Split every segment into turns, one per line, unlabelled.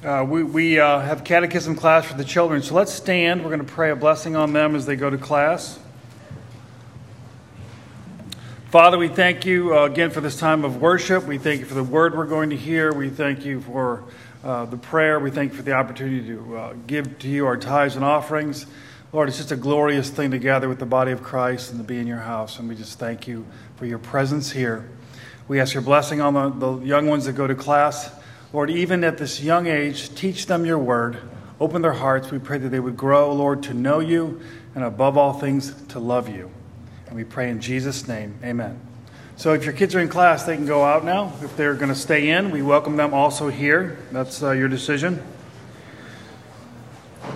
We have catechism class for the children, so let's stand. We're going to pray a blessing on them as they go to class. Father, we thank you again for this time of worship. We thank you for the word we're going to hear. We thank you for the prayer. We thank you for the opportunity to give to you our tithes and offerings. Lord, it's just a glorious thing to gather with the body of Christ and to be in your house, and we just thank you for your presence here. We ask your blessing on the young ones that go to class. Lord, even at this young age, teach them your word. Open their hearts. We pray that they would grow, Lord, to know you, and above all things, to love you. And we pray in Jesus' name, amen. So if your kids are in class, they can go out now. If they're going to stay in, we welcome them also here. That's your decision. I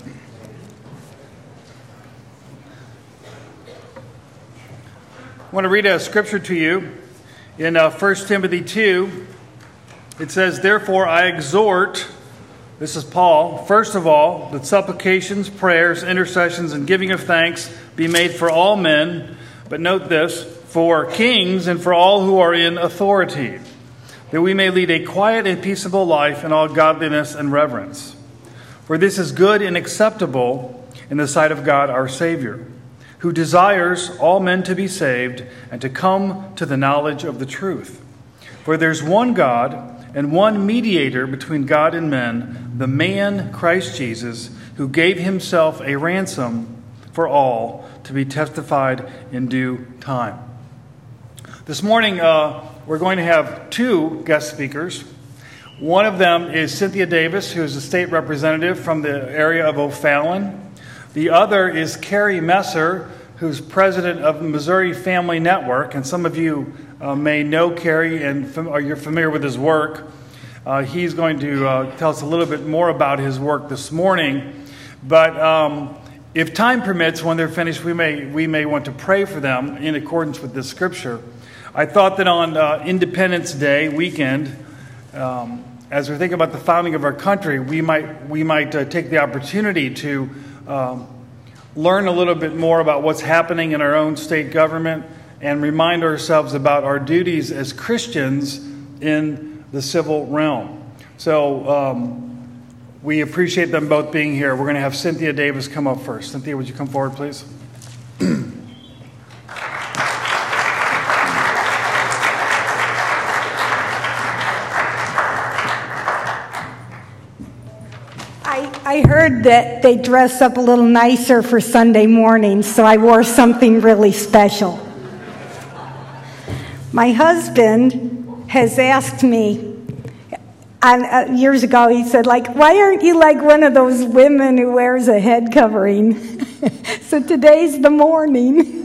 want to read a scripture to you in 1 Timothy 2. It says, "Therefore I exhort," this is Paul, "first of all, that supplications, prayers, intercessions, and giving of thanks be made for all men," but note this, "for kings and for all who are in authority, that we may lead a quiet and peaceable life in all godliness and reverence. For this is good and acceptable in the sight of God our Savior, who desires all men to be saved and to come to the knowledge of the truth. For there's one God and one mediator between God and men, the man Christ Jesus, who gave himself a ransom for all, to be testified in due time." This morning, we're going to have two guest speakers. One of them is Cynthia Davis, who is a state representative from the area of O'Fallon. The other is Carrie Messer, who's president of the Missouri Family Network, and some of you may know Carrie or you're familiar with his work. He's going to tell us a little bit more about his work this morning. But if time permits, when they're finished, we may want to pray for them in accordance with this scripture. I thought that on Independence Day weekend, as we're thinking about the founding of our country, we might take the opportunity to learn a little bit more about what's happening in our own state government and remind ourselves about our duties as Christians in the civil realm. So we appreciate them both being here. We're going to have Cynthia Davis come up first. Cynthia, would you come forward, please?
I heard that they dress up a little nicer for Sunday morning, so I wore something really special. My husband has asked me, years ago, he said, why aren't you like one of those women who wears a head covering? So today's the morning.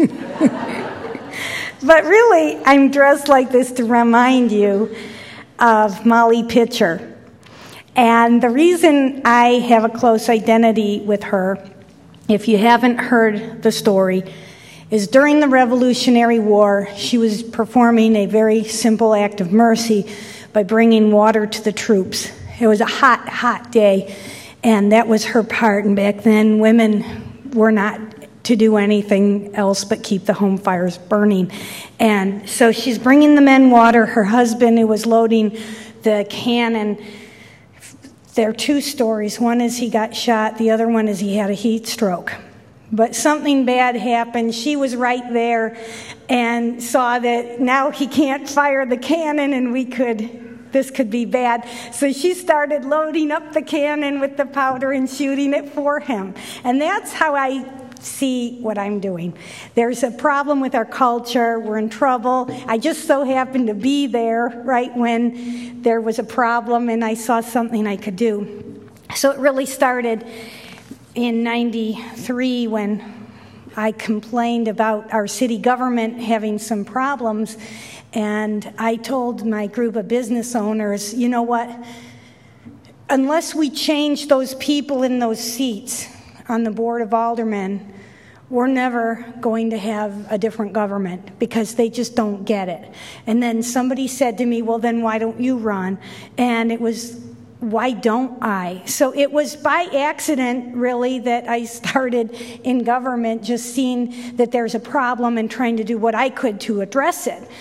But really, I'm dressed like this to remind you of Molly Pitcher. And the reason I have a close identity with her, if you haven't heard the story, is during the Revolutionary War, she was performing a very simple act of mercy by bringing water to the troops. It was a hot, hot day, and that was her part. And back then, women were not to do anything else but keep the home fires burning. And so she's bringing the men water. Her husband, who was loading the cannon, there are two stories. One is he got shot. The other one is he had a heat stroke. But something bad happened. She was right there and saw that now he can't fire the cannon and this could be bad. So she started loading up the cannon with the powder and shooting it for him. And that's how I see what I'm doing. There's a problem with our culture. We're in trouble. I just so happened to be there right when there was a problem and I saw something I could do. So it really started in '93 when I complained about our city government having some problems, and I told my group of business owners, you know what, unless we change those people in those seats on the Board of Aldermen, we're never going to have a different government because they just don't get it. And then somebody said to me, well, then why don't you run? And it was, why don't I? So it was by accident, really, that I started in government, just seeing that there's a problem and trying to do what I could to address it.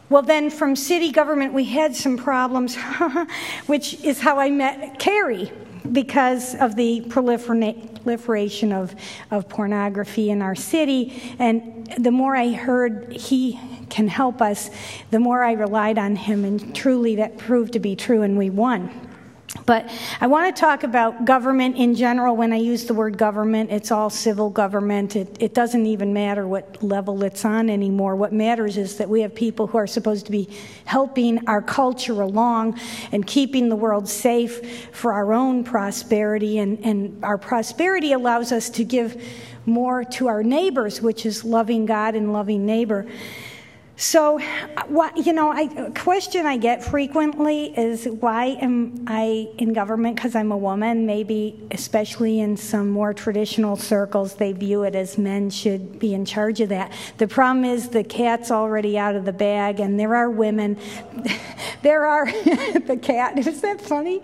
Well, then from city government, we had some problems, which is how I met Carrie, because of the proliferation of pornography in our city. And the more I heard he can help us, the more I relied on him, and truly that proved to be true, and we won. But I want to talk about government in general. When I use the word government, it's all civil government. It doesn't even matter what level it's on anymore. What matters is that we have people who are supposed to be helping our culture along and keeping the world safe for our own prosperity. And our prosperity allows us to give more to our neighbors, which is loving God and loving neighbor. So, a question I get frequently is, why am I in government? Because I'm a woman. Maybe, especially in some more traditional circles, they view it as men should be in charge of that. The problem is the cat's already out of the bag, and there are women. There are, the cat, is that funny?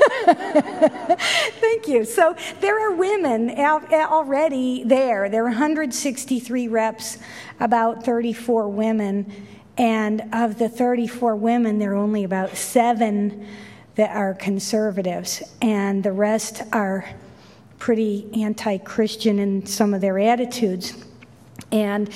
Thank you. So there are women already there. There are 163 reps, about 34 women, and of the 34 women, there are only about 7 that are conservatives, and the rest are pretty anti-Christian in some of their attitudes. And,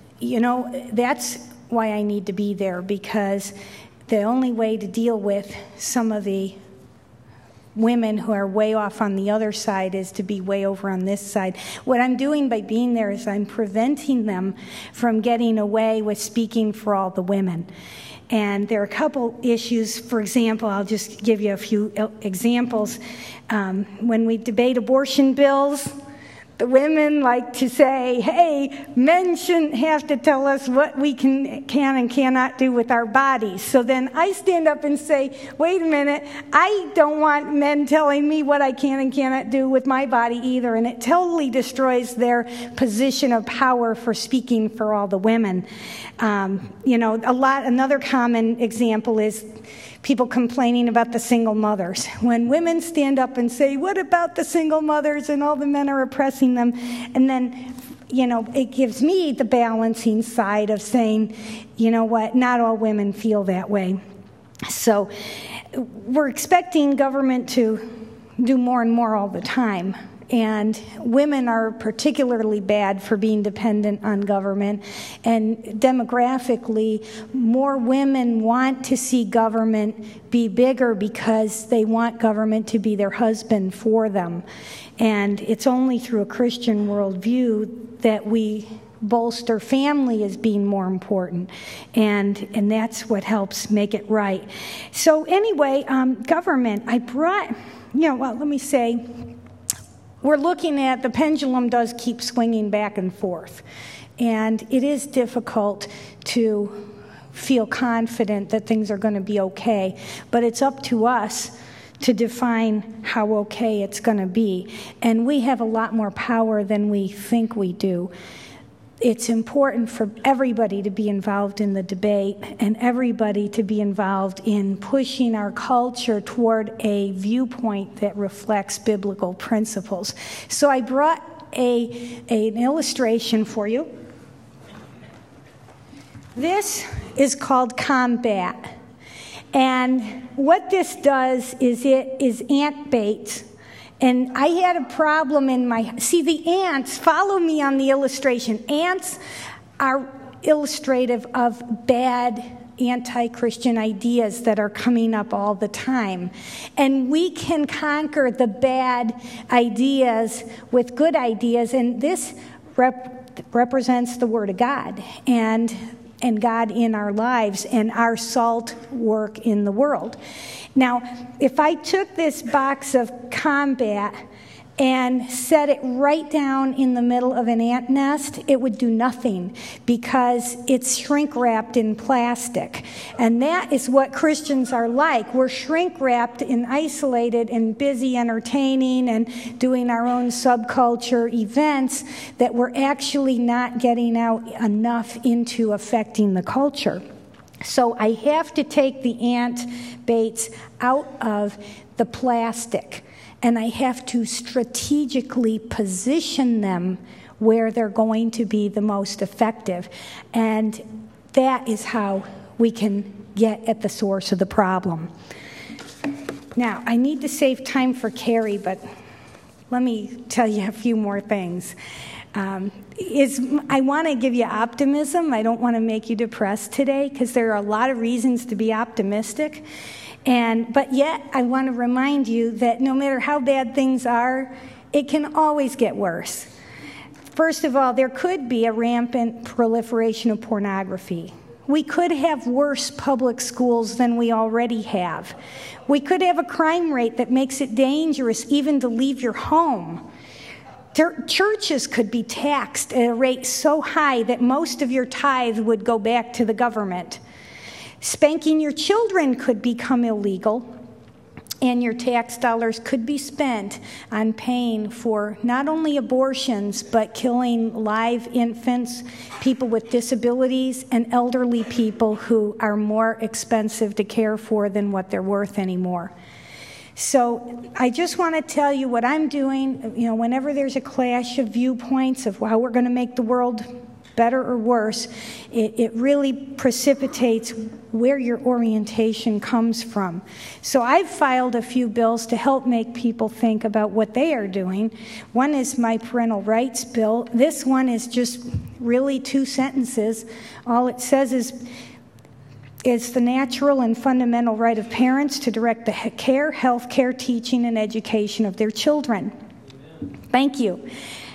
that's why I need to be there, because the only way to deal with some of the women who are way off on the other side is to be way over on this side. What I'm doing by being there is I'm preventing them from getting away with speaking for all the women. And there are a couple issues. For example, I'll just give you a few examples. When we debate abortion bills, the women like to say, hey, men shouldn't have to tell us what we can and cannot do with our bodies. So then I stand up and say, wait a minute, I don't want men telling me what I can and cannot do with my body either. And it totally destroys their position of power for speaking for all the women. Another common example is people complaining about the single mothers. When women stand up and say, what about the single mothers, and all the men are oppressing them, and then, it gives me the balancing side of saying, you know what, not all women feel that way. So we're expecting government to do more and more all the time. And women are particularly bad for being dependent on government. And demographically, more women want to see government be bigger because they want government to be their husband for them. And it's only through a Christian worldview that we bolster family as being more important. And that's what helps make it right. So anyway, government, let me say, we're looking at, the pendulum does keep swinging back and forth. And it is difficult to feel confident that things are going to be okay. But it's up to us to define how okay it's going to be. And we have a lot more power than we think we do. It's important for everybody to be involved in the debate and everybody to be involved in pushing our culture toward a viewpoint that reflects biblical principles. So I brought an illustration for you. This is called combat. And what this does is it is ant bait. And I had a problem the ants, follow me on the illustration. Ants are illustrative of bad anti-Christian ideas that are coming up all the time. And we can conquer the bad ideas with good ideas, and this represents the Word of God and God in our lives and our salt work in the world. Now, if I took this box of combat and set it right down in the middle of an ant nest, it would do nothing because it's shrink-wrapped in plastic. And that is what Christians are like. We're shrink-wrapped and isolated and busy entertaining and doing our own subculture events that we're actually not getting out enough into affecting the culture. So I have to take the ant baits out of the plastic, and I have to strategically position them where they're going to be the most effective. And that is how we can get at the source of the problem. Now, I need to save time for Carrie, but let me tell you a few more things. I want to give you optimism. I don't want to make you depressed today, because there are a lot of reasons to be optimistic. But yet, I want to remind you that no matter how bad things are, it can always get worse. First of all, there could be a rampant proliferation of pornography. We could have worse public schools than we already have. We could have a crime rate that makes it dangerous even to leave your home. Churches could be taxed at a rate so high that most of your tithe would go back to the government. Spanking your children could become illegal, and your tax dollars could be spent on paying for not only abortions, but killing live infants, people with disabilities, and elderly people who are more expensive to care for than what they're worth anymore. So I just want to tell you what I'm doing. Whenever there's a clash of viewpoints of how we're going to make the world better or worse, it really precipitates where your orientation comes from. So I've filed a few bills to help make people think about what they are doing. One is my parental rights bill. This one is just really 2 sentences. All it says is, it's the natural and fundamental right of parents to direct the care, health care, teaching, and education of their children. Thank you.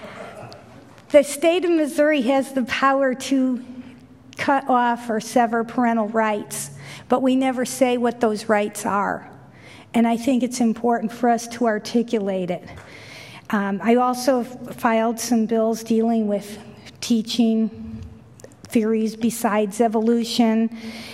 The state of Missouri has the power to cut off or sever parental rights, but we never say what those rights are. And I think it's important for us to articulate it. I also filed some bills dealing with teaching theories besides evolution.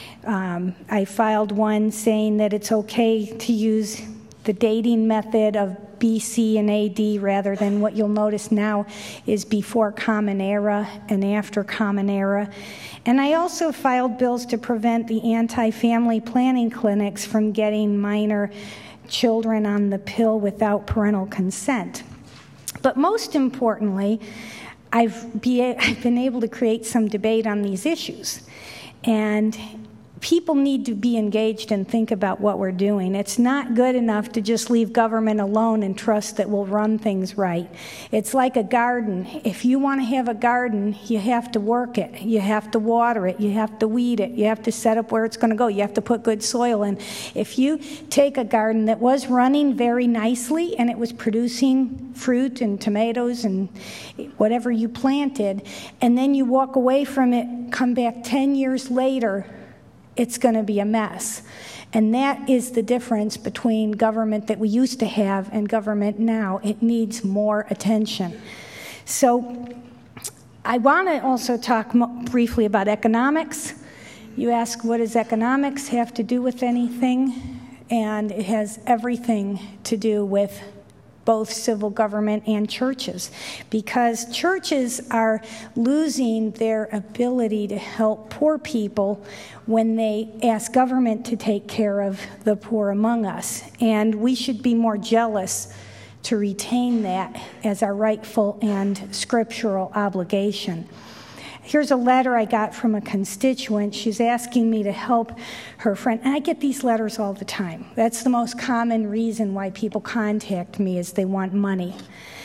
I filed one saying that it's okay to use the dating method of BC and AD rather than what you'll notice now is before Common Era and after Common Era. And I also filed bills to prevent the anti-family planning clinics from getting minor children on the pill without parental consent. But most importantly, I've been able to create some debate on these issues. And people need to be engaged and think about what we're doing. It's not good enough to just leave government alone and trust that we'll run things right. It's like a garden. If you want to have a garden, you have to work it. You have to water it. You have to weed it. You have to set up where it's going to go. You have to put good soil in. If you take a garden that was running very nicely and it was producing fruit and tomatoes and whatever you planted, and then you walk away from it, come back 10 years later, it's going to be a mess. And that is the difference between government that we used to have and government now. It needs more attention. So I want to also talk briefly about economics. You ask, what does economics have to do with anything? And it has everything to do with both civil government and churches, because churches are losing their ability to help poor people when they ask government to take care of the poor among us. And we should be more jealous to retain that as our rightful and scriptural obligation. Here's a letter I got from a constituent. She's asking me to help her friend. And I get these letters all the time. That's the most common reason why people contact me, is they want money.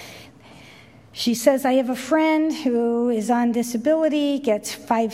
She says, I have a friend who is on disability, gets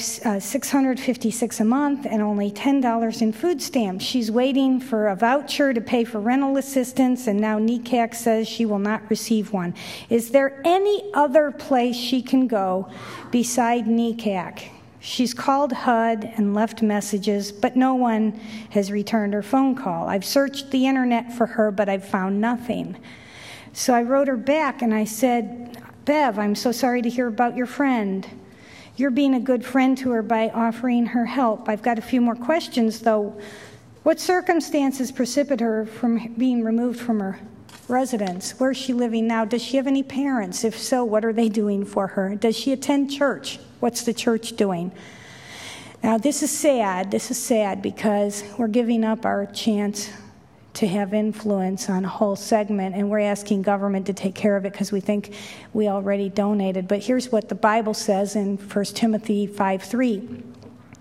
$656 a month and only $10 in food stamps. She's waiting for a voucher to pay for rental assistance, and now NECAC says she will not receive one. Is there any other place she can go beside NECAC? She's called HUD and left messages, but no one has returned her phone call. I've searched the internet for her, but I've found nothing. So I wrote her back and I said, Bev, I'm so sorry to hear about your friend. You're being a good friend to her by offering her help. I've got a few more questions, though. What circumstances precipitate her from being removed from her residence? Where is she living now? Does she have any parents? If so, what are they doing for her? Does she attend church? What's the church doing? Now, this is sad. This is sad because we're giving up our chance to have influence on a whole segment, and we're asking government to take care of it because we think we already donated. But here's what the Bible says in 1 Timothy 5:3.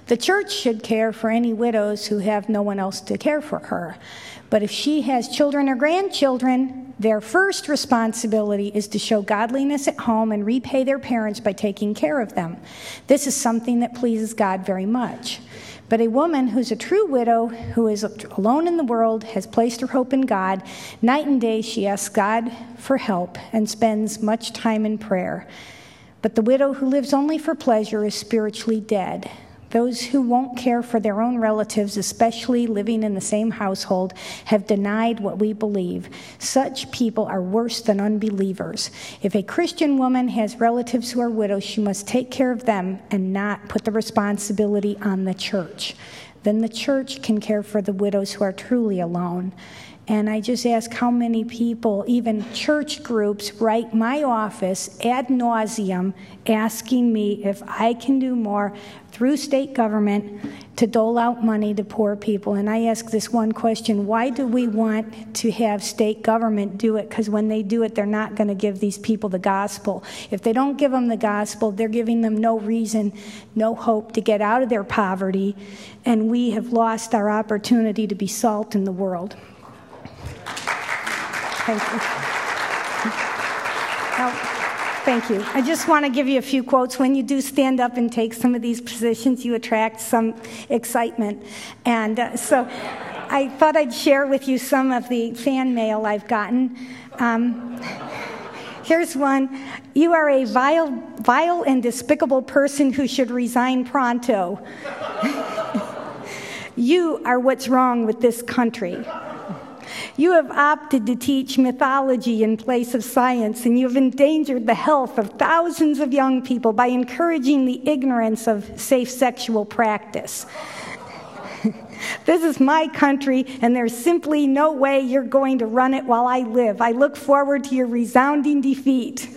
The church should care for any widows who have no one else to care for her. But if she has children or grandchildren, their first responsibility is to show godliness at home and repay their parents by taking care of them. This is something that pleases God very much. But a woman who's a true widow, who is alone in the world, has placed her hope in God. Night and day she asks God for help and spends much time in prayer. But the widow who lives only for pleasure is spiritually dead. Those who won't care for their own relatives, especially living in the same household, have denied what we believe. Such people are worse than unbelievers. If a Christian woman has relatives who are widows, she must take care of them and not put the responsibility on the church. Then the church can care for the widows who are truly alone. And I just ask how many people, even church groups, write my office ad nauseum asking me if I can do more through state government to dole out money to poor people. And I ask this one question: why do we want to have state government do it? Because when they do it, they're not going to give these people the gospel. If they don't give them the gospel, they're giving them no reason, no hope to get out of their poverty. And we have lost our opportunity to be salt in the world. Thank you. Thank you. I just want to give you a few quotes. When you do stand up and take some of these positions, you attract some excitement. And so I thought I'd share with you some of the fan mail I've gotten. Here's one. You are a vile and despicable person who should resign pronto. You are what's wrong with this country. You have opted to teach mythology in place of science, and you have endangered the health of thousands of young people by encouraging the ignorance of safe sexual practice. This is my country, and there's simply no way you're going to run it while I live. I look forward to your resounding defeat.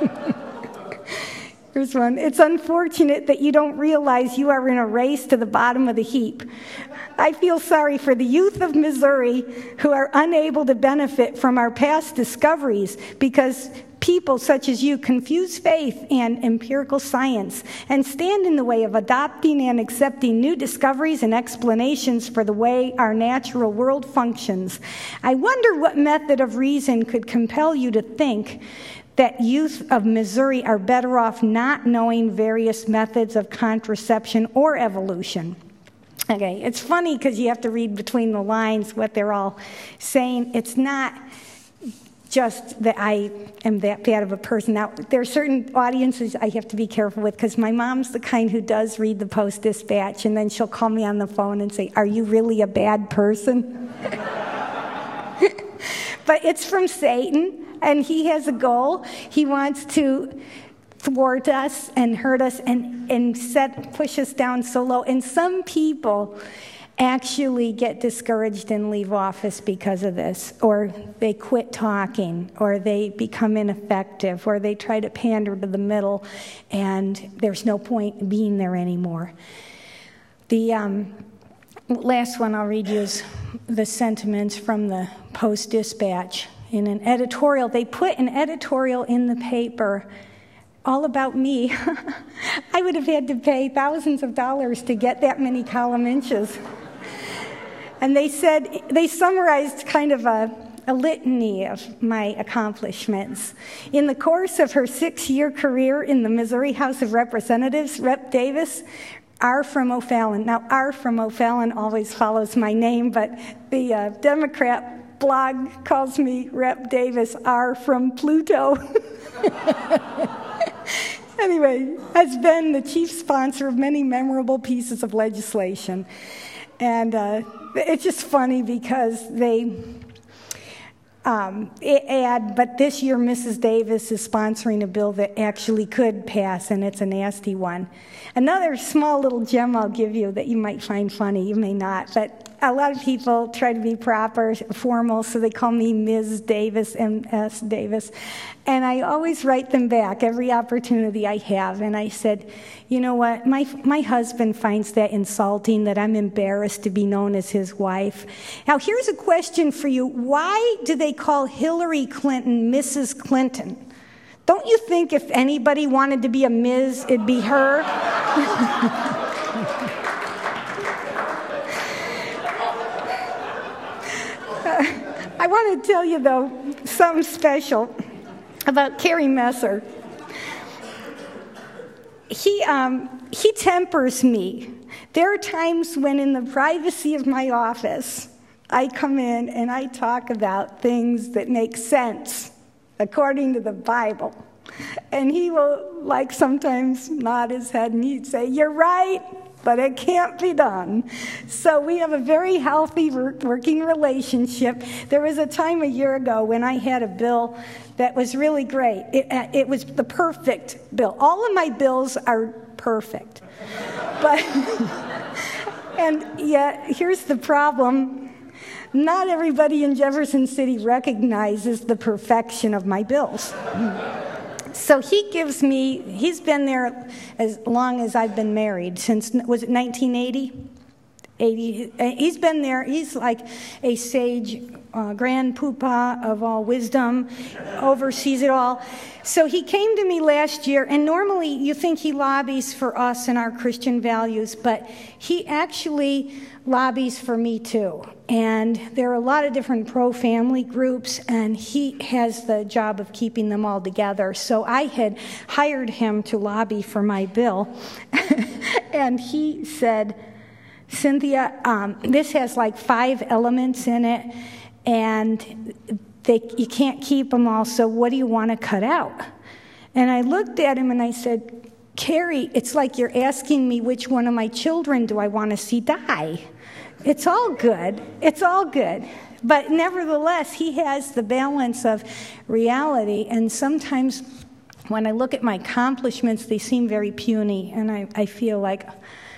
Here's one. It's unfortunate that you don't realize you are in a race to the bottom of the heap. I feel sorry for the youth of Missouri who are unable to benefit from our past discoveries because people such as you confuse faith and empirical science and stand in the way of adopting and accepting new discoveries and explanations for the way our natural world functions. I wonder what method of reason could compel you to think that youth of Missouri are better off not knowing various methods of contraception or evolution. Okay, it's funny because you have to read between the lines what they're all saying. It's not just that I am that bad of a person. Now, there are certain audiences I have to be careful with because my mom's the kind who does read the Post-Dispatch, and then she'll call me on the phone and say, "Are you really a bad person?" But it's from Satan, and he has a goal. He wants to thwart us and hurt us and push us down so low. And some people actually get discouraged and leave office because of this, or they quit talking, or they become ineffective, or they try to pander to the middle, and there's no point in being there anymore. The last one I'll read you is the sentiments from the Post-Dispatch. In an editorial, they put an editorial in the paper all about me. I would have had to pay thousands of dollars to get that many column inches. And they said, they summarized kind of a litany of my accomplishments. In the course of her 6-year career in the Missouri House of Representatives, Rep. Davis, R. from O'Fallon. Now, R. from O'Fallon always follows my name, but the Democrat blog calls me Rep. Davis, R. from Pluto. Anyway, has been the chief sponsor of many memorable pieces of legislation. And it's just funny because they add, but this year Mrs. Davis is sponsoring a bill that actually could pass, and it's a nasty one. Another small little gem I'll give you that you might find funny, you may not, but a lot of people try to be proper, formal, so they call me Ms. Davis, M.S. Davis. And I always write them back every opportunity I have. And I said, you know what, my husband finds that insulting, that I'm embarrassed to be known as his wife. Now, here's a question for you. Why do they call Hillary Clinton Mrs. Clinton? Don't you think if anybody wanted to be a Ms., it'd be her? I want to tell you, though, something special about Kerry Messer. He tempers me. There are times when in the privacy of my office, I come in and I talk about things that make sense according to the Bible. And he will, like, sometimes nod his head and he'd say, "You're right, but it can't be done." So we have a very healthy working relationship. There was a time a year ago when I had a bill that was really great. It was the perfect bill. All of my bills are perfect. But, and yet, here's the problem. Not everybody in Jefferson City recognizes the perfection of my bills. So he's been there as long as I've been married, since, was it 1980? He's been there. He's like a sage, grand poopah of all wisdom, oversees it all. So he came to me last year, and normally you think he lobbies for us and our Christian values, but he actually lobbies for me too. And there are a lot of different pro-family groups, and he has the job of keeping them all together. So I had hired him to lobby for my bill, and he said, "Cynthia, this has like 5 elements in it, and you can't keep them all, so what do you want to cut out?" And I looked at him and I said, "Kerry, it's like you're asking me which one of my children do I want to see die. It's all good. It's all good." But nevertheless, he has the balance of reality, and sometimes when I look at my accomplishments, they seem very puny, and I feel like,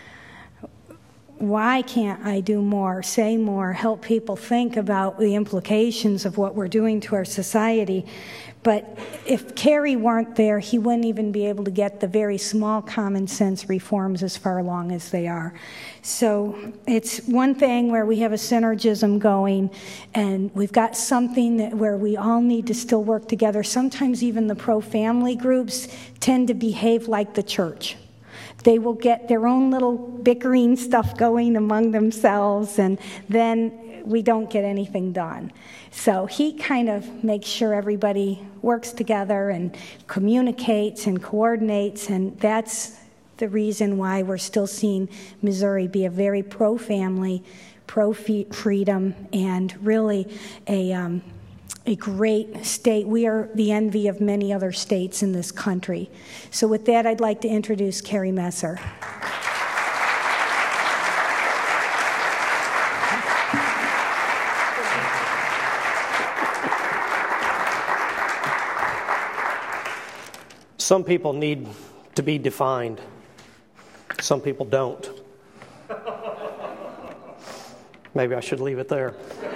why can't I do more, say more, help people think about the implications of what we're doing to our society? But if Kerry weren't there, he wouldn't even be able to get the very small common sense reforms as far along as they are. So it's one thing where we have a synergism going, and we've got something where we all need to still work together. Sometimes even the pro-family groups tend to behave like the church. They will get their own little bickering stuff going among themselves, and then we don't get anything done. So he kind of makes sure everybody works together and communicates and coordinates, and that's the reason why we're still seeing Missouri be a very pro-family, pro-freedom, and really a great state. We are the envy of many other states in this country. So with that, I'd like to introduce Kerry Messer.
Some people need to be defined. Some people don't. Maybe I should leave it there.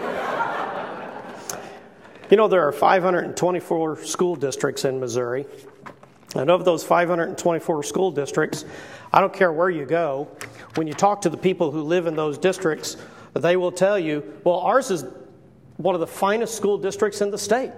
You know, there are 524 school districts in Missouri. And of those 524 school districts, I don't care where you go, when you talk to the people who live in those districts, they will tell you, well, ours is one of the finest school districts in the state.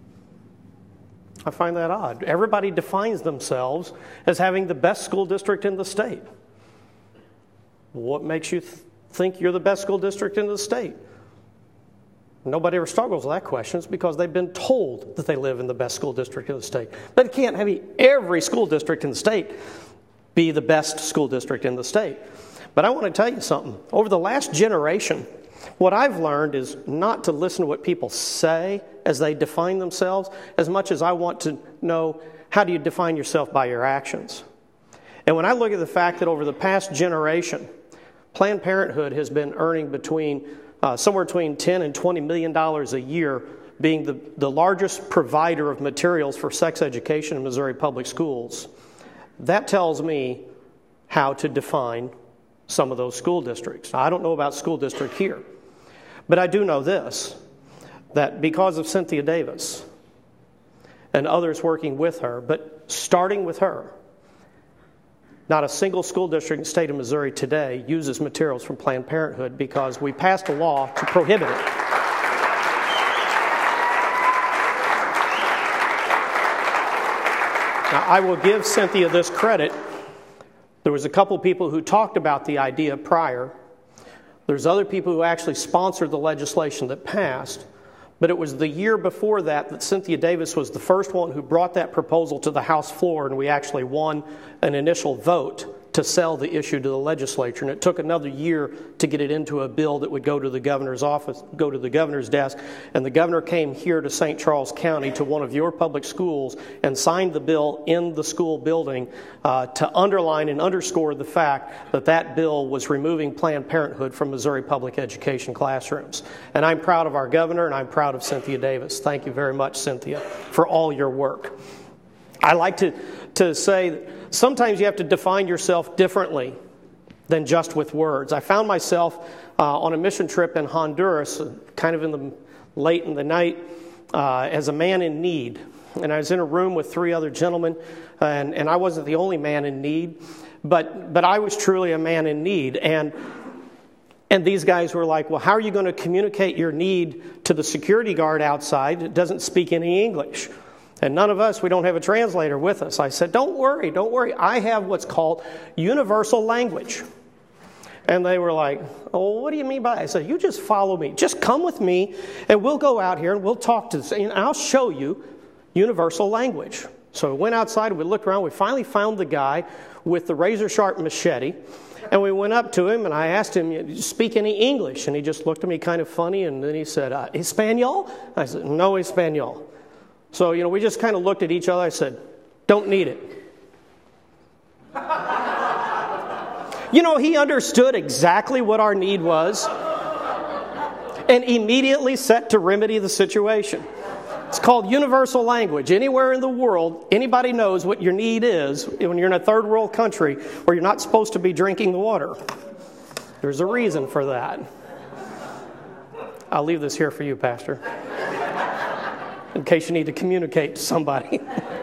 I find that odd. Everybody defines themselves as having the best school district in the state. What makes you think you're the best school district in the state? Nobody ever struggles with that question. It's because they've been told that they live in the best school district in the state. But it can't have every school district in the state be the best school district in the state. But I want to tell you something. Over the last generation, what I've learned is not to listen to what people say as they define themselves, as much as I want to know, how do you define yourself by your actions? And when I look at the fact that over the past generation, Planned Parenthood has been earning somewhere between $10 and $20 million a year, being the largest provider of materials for sex education in Missouri public schools, that tells me how to define some of those school districts. Now, I don't know about school district here, but I do know this, that because of Cynthia Davis and others working with her, but starting with her, not a single school district in the state of Missouri today uses materials from Planned Parenthood because we passed a law to prohibit it. Now, I will give Cynthia this credit. There was a couple people who talked about the idea prior. There's other people who actually sponsored the legislation that passed. But it was the year before that Cynthia Davis was the first one who brought that proposal to the House floor, and we actually won an initial vote to sell the issue to the legislature. And it took another year to get it into a bill that would go to the governor's office, go to the governor's desk. And the governor came here to St. Charles County to one of your public schools and signed the bill in the school building to underline and underscore the fact that that bill was removing Planned Parenthood from Missouri public education classrooms. And I'm proud of our governor, and I'm proud of Cynthia Davis. Thank you very much, Cynthia, for all your work. I like to say that sometimes you have to define yourself differently than just with words. I found myself on a mission trip in Honduras, kind of late in the night, as a man in need. And I was in a room with 3 other gentlemen, and I wasn't the only man in need, but I was truly a man in need. And these guys were like, well, how are you going to communicate your need to the security guard outside that doesn't speak any English? And none of us, we don't have a translator with us. I said, don't worry. I have what's called universal language. And they were like, oh, what do you mean by that? I said, you just follow me. Just come with me, and we'll go out here, and we'll talk to this, and I'll show you universal language. So we went outside, we looked around, we finally found the guy with the razor-sharp machete, and we went up to him, and I asked him, "Do you speak any English?" And he just looked at me kind of funny, and then he said, Espanol? I said, no Espanol. So, we just kind of looked at each other. I said, don't need it. He understood exactly what our need was and immediately set to remedy the situation. It's called universal language. Anywhere in the world, anybody knows what your need is when you're in a third world country where you're not supposed to be drinking the water. There's a reason for that. I'll leave this here for you, Pastor, in case you need to communicate to somebody.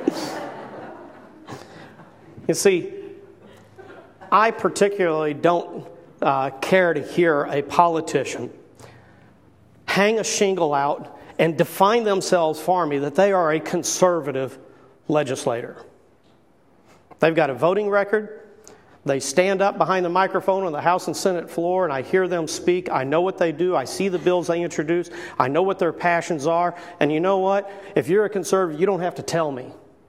You see, I particularly don't care to hear a politician hang a shingle out and define themselves for me that they are a conservative legislator. They've got a voting record. They stand up behind the microphone on the House and Senate floor, and I hear them speak. I know what they do. I see the bills they introduce. I know what their passions are. And you know what? If you're a conservative, you don't have to tell me.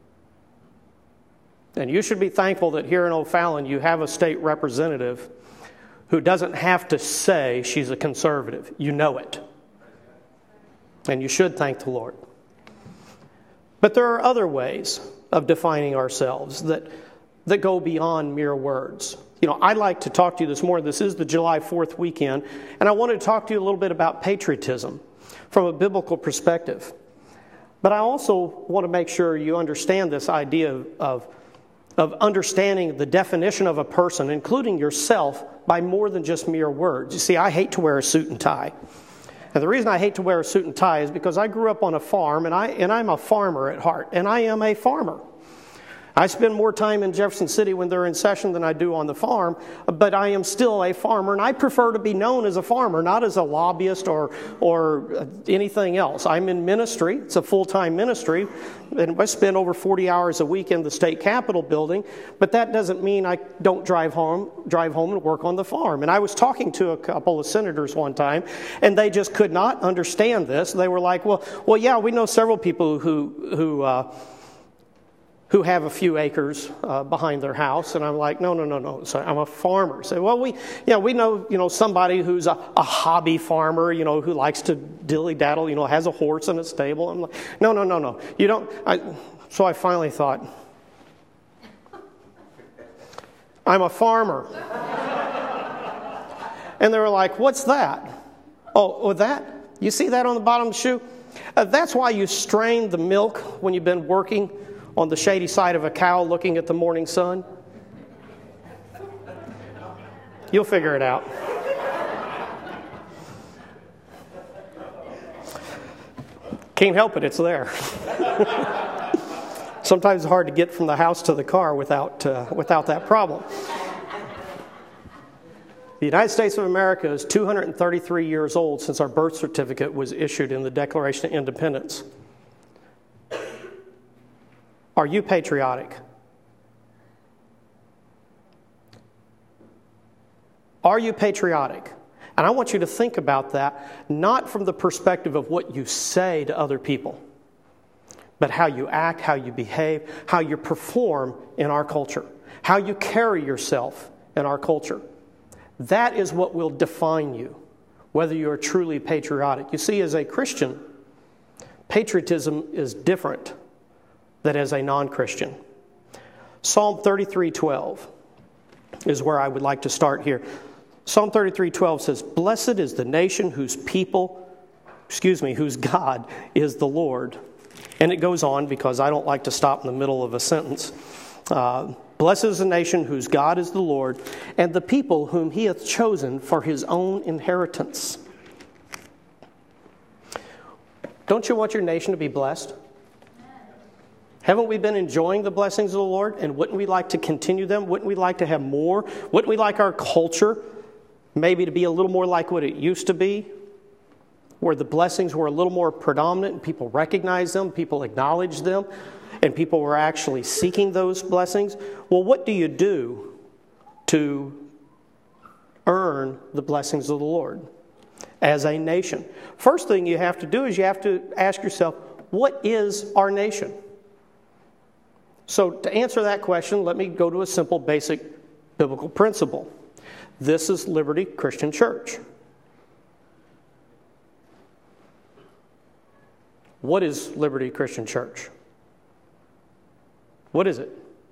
And you should be thankful that here in O'Fallon you have a state representative who doesn't have to say she's a conservative. You know it. And you should thank the Lord. But there are other ways of defining ourselves that go beyond mere words. I'd like to talk to you this morning. This is the July 4th weekend, and I wanted to talk to you a little bit about patriotism from a biblical perspective. But I also want to make sure you understand this idea of understanding the definition of a person, including yourself, by more than just mere words. You see, I hate to wear a suit and tie. And the reason I hate to wear a suit and tie is because I grew up on a farm, and I'm a farmer at heart, and I am a farmer. I spend more time in Jefferson City when they're in session than I do on the farm, but I am still a farmer, and I prefer to be known as a farmer, not as a lobbyist or anything else. I'm in ministry. It's a full-time ministry, and I spend over 40 hours a week in the state capitol building, but that doesn't mean I don't drive home and work on the farm. And I was talking to a couple of senators one time, and they just could not understand this. They were like, well, yeah, we know several people who have a few acres behind their house. And I'm like, no. So I'm a farmer. So, well, we know, somebody who's a hobby farmer, who likes to dilly-daddle, has a horse in a stable. I'm like, no. You don't. So I finally thought, I'm a farmer. And they were like, what's that? Oh, that? You see that on the bottom of the shoe? That's why you strain the milk when you've been working on the shady side of a cow looking at the morning sun. You'll figure it out. Can't help it, it's there. Sometimes it's hard to get from the house to the car without that problem. The United States of America is 233 years old since our birth certificate was issued in the Declaration of Independence. Are you patriotic? Are you patriotic? And I want you to think about that, not from the perspective of what you say to other people, but how you act, how you behave, how you perform in our culture, how you carry yourself in our culture. That is what will define you, whether you are truly patriotic. You see, as a Christian, patriotism is different than as a non-Christian. Psalm 33:12 is where I would like to start here. Psalm 33:12 says, "Blessed is the nation whose God is the Lord." And it goes on because I don't like to stop in the middle of a sentence. Blessed is the nation whose God is the Lord, and the people whom he hath chosen for his own inheritance. Don't you want your nation to be blessed? Haven't we been enjoying the blessings of the Lord? And wouldn't we like to continue them? Wouldn't we like to have more? Wouldn't we like our culture maybe to be a little more like what it used to be? Where the blessings were a little more predominant and people recognized them, people acknowledged them, and people were actually seeking those blessings. Well, what do you do to earn the blessings of the Lord as a nation? First thing you have to do is you have to ask yourself, what is our nation? So to answer that question, let me go to a simple, basic biblical principle. This is Liberty Christian Church. What is Liberty Christian Church? What is it?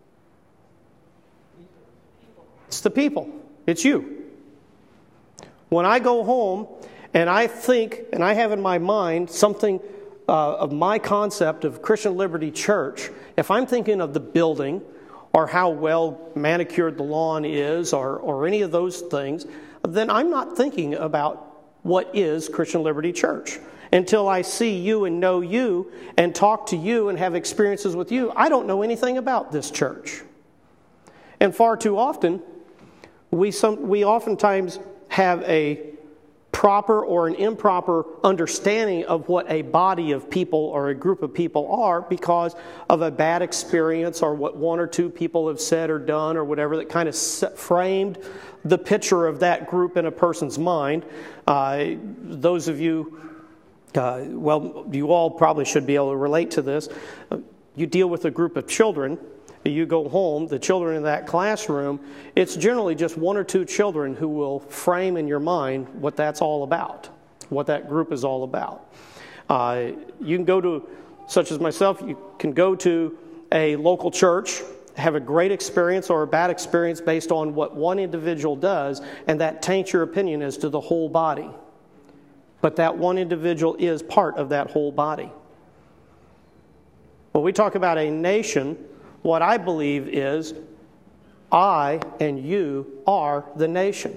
It's the people. It's you. When I go home and I think, and I have in my mind something of my concept of Christian Liberty Church, if I'm thinking of the building or how well manicured the lawn is or any of those things, then I'm not thinking about what is Christian Liberty Church. Until I see you and know you and talk to you and have experiences with you, I don't know anything about this church. And far too often, we oftentimes have a proper or an improper understanding of what a body of people or a group of people are because of a bad experience or what one or two people have said or done or whatever that kind of framed the picture of that group in a person's mind. Those of you, you all probably should be able to relate to this. You deal with a group of children. You go home, the children in that classroom, it's generally just one or two children who will frame in your mind what that's all about, what that group is all about. You can go to, such as myself, you can go to a local church, have a great experience or a bad experience based on what one individual does, and that taints your opinion as to the whole body. But that one individual is part of that whole body. When we talk about a nation, what I believe is I and you are the nation.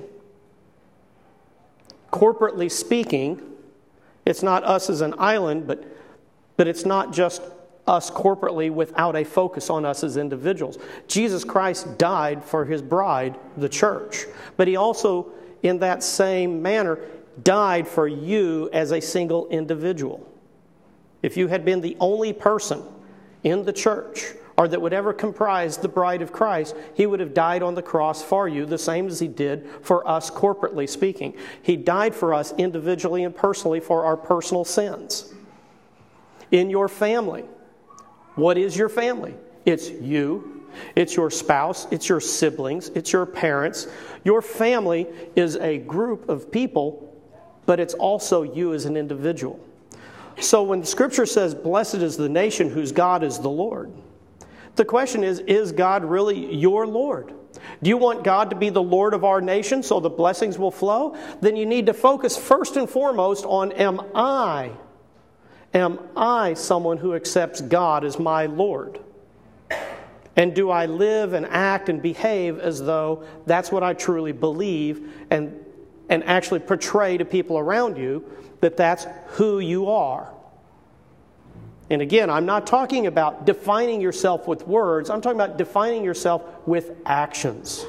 Corporately speaking, it's not us as an island, but it's not just us corporately without a focus on us as individuals. Jesus Christ died for his bride, the church. But he also, in that same manner, died for you as a single individual. If you had been the only person in the church or that would ever comprise the bride of Christ, he would have died on the cross for you, the same as he did for us corporately speaking. He died for us individually and personally for our personal sins. In your family, what is your family? It's you, it's your spouse, it's your siblings, it's your parents. Your family is a group of people, but it's also you as an individual. So when the Scripture says, blessed is the nation whose God is the Lord, the question is God really your Lord? Do you want God to be the Lord of our nation so the blessings will flow? Then you need to focus first and foremost on, am I someone who accepts God as my Lord? And do I live and act and behave as though that's what I truly believe and actually portray to people around you that that's who you are? And again, I'm not talking about defining yourself with words. I'm talking about defining yourself with actions.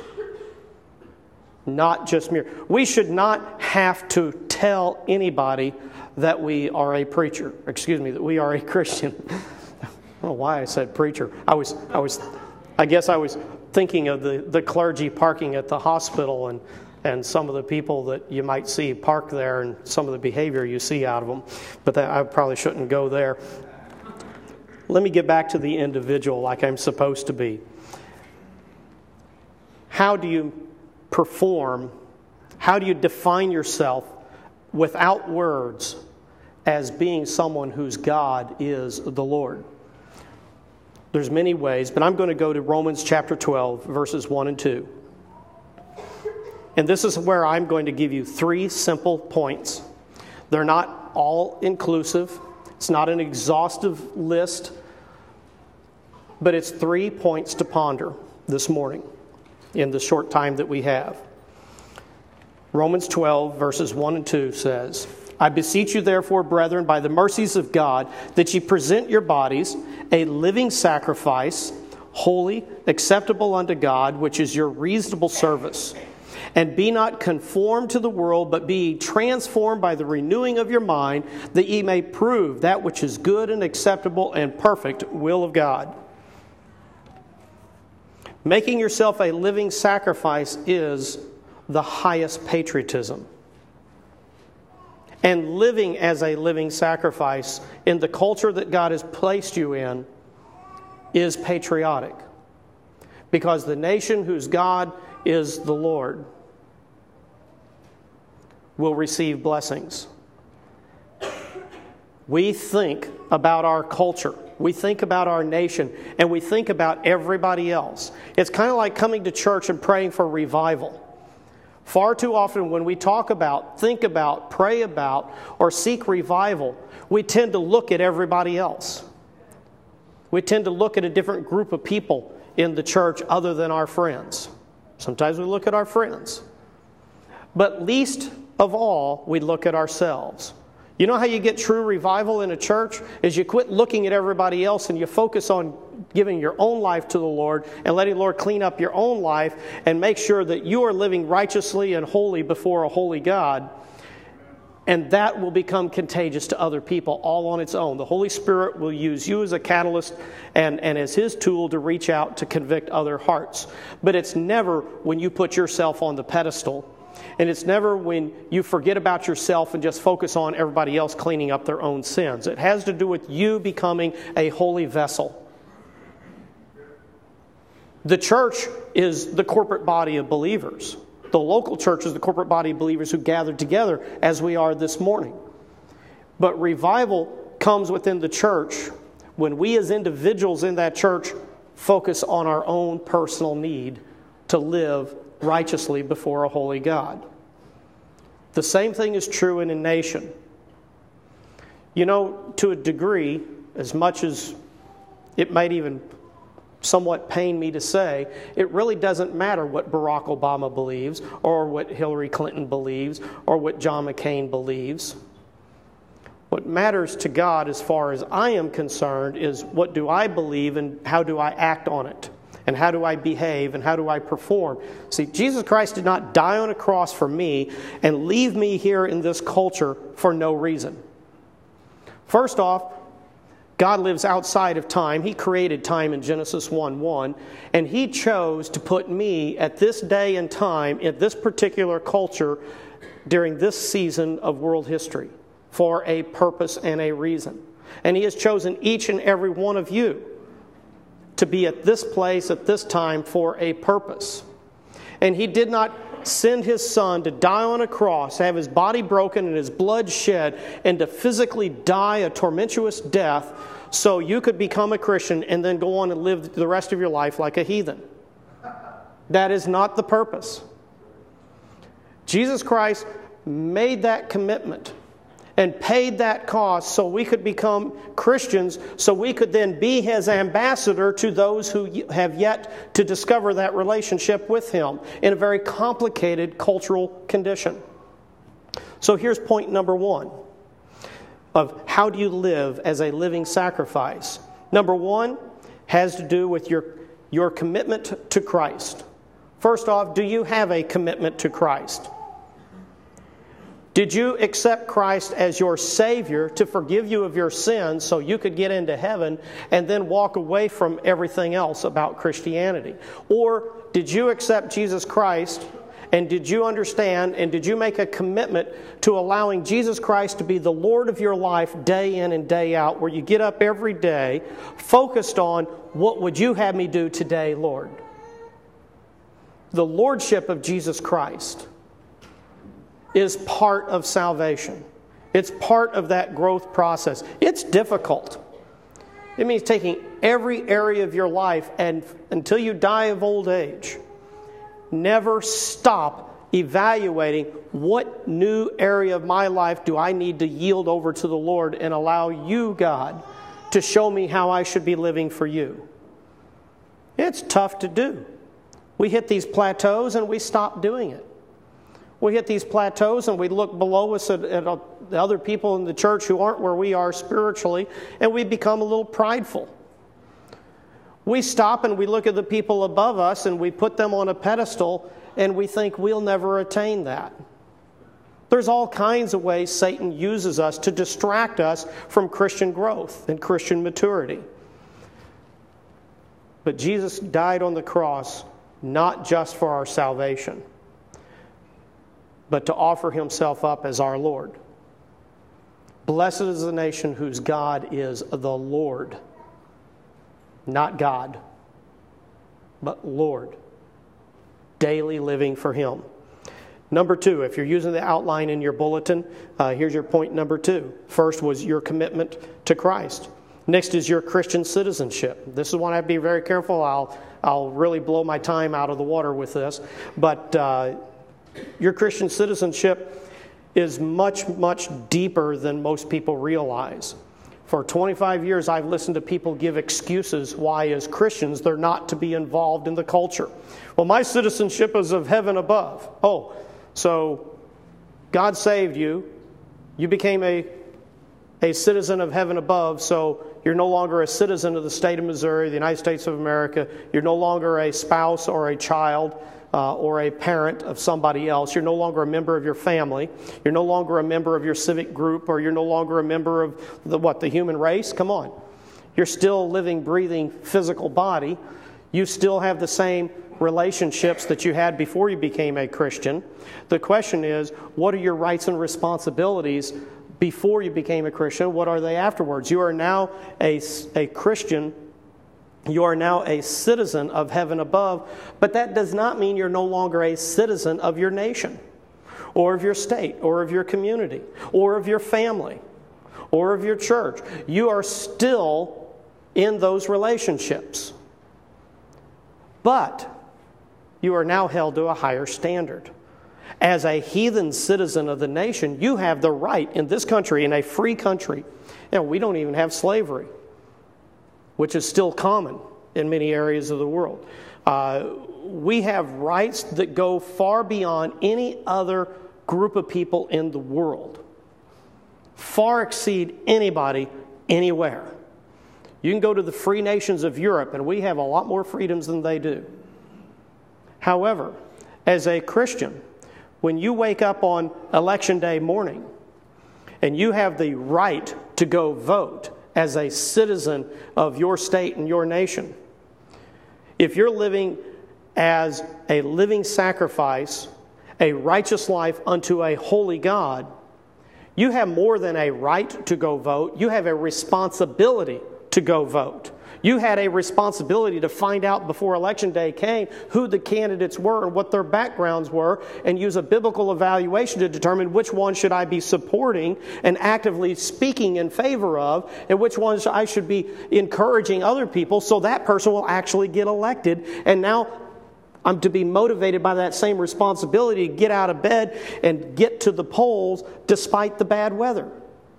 Not just mere. We should not have to tell anybody that we are a preacher. That we are a Christian. I don't know why I said preacher. I guess I was thinking of the clergy parking at the hospital and and some of the people that you might see parked there and some of the behavior you see out of them. But I probably shouldn't go there. Let me get back to the individual like I'm supposed to be. How do you perform? How do you define yourself without words as being someone whose God is the Lord? There's many ways, but I'm going to go to Romans chapter 12, verses 1 and 2. And this is where I'm going to give you 3 simple points. They're not all inclusive. It's not an exhaustive list, but it's 3 points to ponder this morning in the short time that we have. Romans 12, verses 1 and 2 says, I beseech you therefore, brethren, by the mercies of God, that ye present your bodies a living sacrifice, holy, acceptable unto God, which is your reasonable service. And be not conformed to the world, but be transformed by the renewing of your mind, that ye may prove that which is good and acceptable and perfect will of God. Making yourself a living sacrifice is the highest patriotism. And living as a living sacrifice in the culture that God has placed you in is patriotic. Because the nation whose God is the Lord will receive blessings. We think about our culture. We think about our nation. And we think about everybody else. It's kind of like coming to church and praying for revival. Far too often when we talk about, think about, pray about, or seek revival, we tend to look at everybody else. We tend to look at a different group of people in the church other than our friends. Sometimes we look at our friends. But least of all, we look at ourselves. You know how you get true revival in a church? Is you quit looking at everybody else and you focus on giving your own life to the Lord and letting the Lord clean up your own life and make sure that you are living righteously and holy before a holy God. And that will become contagious to other people all on its own. The Holy Spirit will use you as a catalyst and as His tool to reach out to convict other hearts. But it's never when you put yourself on the pedestal. And it's never when you forget about yourself and just focus on everybody else cleaning up their own sins. It has to do with you becoming a holy vessel. The church is the corporate body of believers. The local church is the corporate body of believers who gather together as we are this morning. But revival comes within the church when we as individuals in that church focus on our own personal need to live righteously before a holy God. The same thing is true in a nation. You know, to a degree, as much as it might even somewhat pain me to say, it really doesn't matter what Barack Obama believes or what Hillary Clinton believes or what John McCain believes. What matters to God as far as I am concerned is what do I believe and how do I act on it? And how do I behave and how do I perform? See, Jesus Christ did not die on a cross for me and leave me here in this culture for no reason. First off, God lives outside of time. He created time in Genesis 1:1, and He chose to put me at this day and time in this particular culture during this season of world history for a purpose and a reason. And He has chosen each and every one of you to be at this place at this time for a purpose. And He did not send His Son to die on a cross, have His body broken and His blood shed, and to physically die a tormentuous death so you could become a Christian and then go on and live the rest of your life like a heathen. That is not the purpose. Jesus Christ made that commitment and paid that cost so we could become Christians, so we could then be His ambassador to those who have yet to discover that relationship with Him in a very complicated cultural condition. So here's point number 1 of how do you live as a living sacrifice. Number 1 has to do with your commitment to Christ. First off, do you have a commitment to Christ? Did you accept Christ as your Savior to forgive you of your sins so you could get into heaven and then walk away from everything else about Christianity? Or did you accept Jesus Christ And did you understand and did you make a commitment to allowing Jesus Christ to be the Lord of your life day in and day out, where you get up every day focused on, what would you have me do today, Lord? The Lordship of Jesus Christ is part of salvation. It's part of that growth process. It's difficult. It means taking every area of your life and until you die of old age, never stop evaluating what new area of my life do I need to yield over to the Lord and allow you, God, to show me how I should be living for you. It's tough to do. We hit these plateaus and we stop doing it. We hit these plateaus and we look below us at the other people in the church who aren't where we are spiritually, and we become a little prideful. We stop and we look at the people above us and we put them on a pedestal and we think we'll never attain that. There's all kinds of ways Satan uses us to distract us from Christian growth and Christian maturity. But Jesus died on the cross not just for our salvation, but to offer himself up as our Lord. Blessed is the nation whose God is the Lord. Not God, but Lord. Daily living for him. Number 2, if you're using the outline in your bulletin, here's your point number 2. First was your commitment to Christ. Next is your Christian citizenship. This is one I have to be very careful. I'll really blow my time out of the water with this. But your Christian citizenship is much, much deeper than most people realize. For 25 years, I've listened to people give excuses why, as Christians, they're not to be involved in the culture. Well, my citizenship is of heaven above. Oh, so God saved you. You became a citizen of heaven above, so you're no longer a citizen of the state of Missouri, the United States of America. You're no longer a spouse or a child or a parent of somebody else. You're no longer a member of your family. You're no longer a member of your civic group, or you're no longer a member of the human race. Come on. You're still a living, breathing, physical body. You still have the same relationships that you had before you became a Christian. The question is, what are your rights and responsibilities before you became a Christian? What are they afterwards? You are now a Christian. You are now a citizen of heaven above, but that does not mean you're no longer a citizen of your nation, or of your state, or of your community, or of your family, or of your church. You are still in those relationships, but you are now held to a higher standard. As a heathen citizen of the nation, you have the right in this country, in a free country. We don't even have slavery, which is still common in many areas of the world. We have rights that go far beyond any other group of people in the world. Far exceed anybody anywhere. You can go to the free nations of Europe, and we have a lot more freedoms than they do. However, as a Christian, when you wake up on Election Day morning and you have the right to go vote as a citizen of your state and your nation, if you're living as a living sacrifice, a righteous life unto a holy God, you have more than a right to go vote. You have a responsibility to go vote. You had a responsibility to find out before Election Day came who the candidates were and what their backgrounds were, and use a biblical evaluation to determine which one should I be supporting and actively speaking in favor of, and which ones I should be encouraging other people so that person will actually get elected. And now I'm to be motivated by that same responsibility to get out of bed and get to the polls despite the bad weather.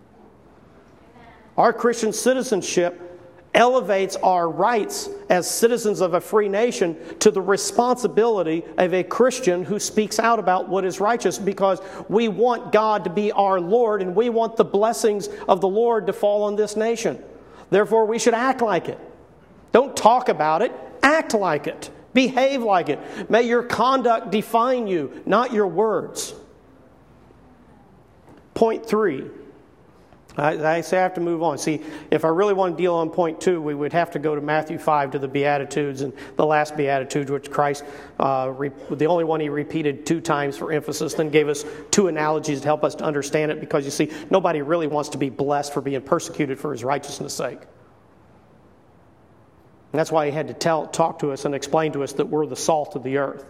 Our Christian citizenship elevates our rights as citizens of a free nation to the responsibility of a Christian who speaks out about what is righteous, because we want God to be our Lord and we want the blessings of the Lord to fall on this nation. Therefore, we should act like it. Don't talk about it, act like it. Behave like it. May your conduct define you, not your words. Point 3. I say I have to move on. See, if I really want to deal on point 2, we would have to go to Matthew 5 to the Beatitudes, and the last Beatitude, which Christ, the only one he repeated 2 times for emphasis, then gave us 2 analogies to help us to understand it, because you see, nobody really wants to be blessed for being persecuted for his righteousness' sake. And that's why he had to talk to us and explain to us that we're the salt of the earth.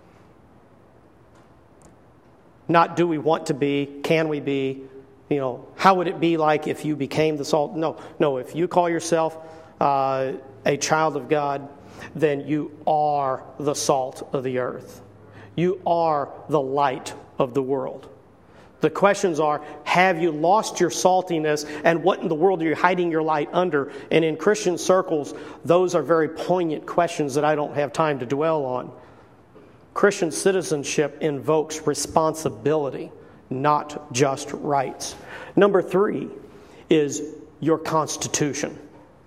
Not do we want to be, can we be, how would it be like if you became the salt? No, if you call yourself a child of God, then you are the salt of the earth. You are the light of the world. The questions are, have you lost your saltiness, and what in the world are you hiding your light under? And in Christian circles, those are very poignant questions that I don't have time to dwell on. Christian citizenship invokes responsibility, not just rights. Number 3 is your constitution.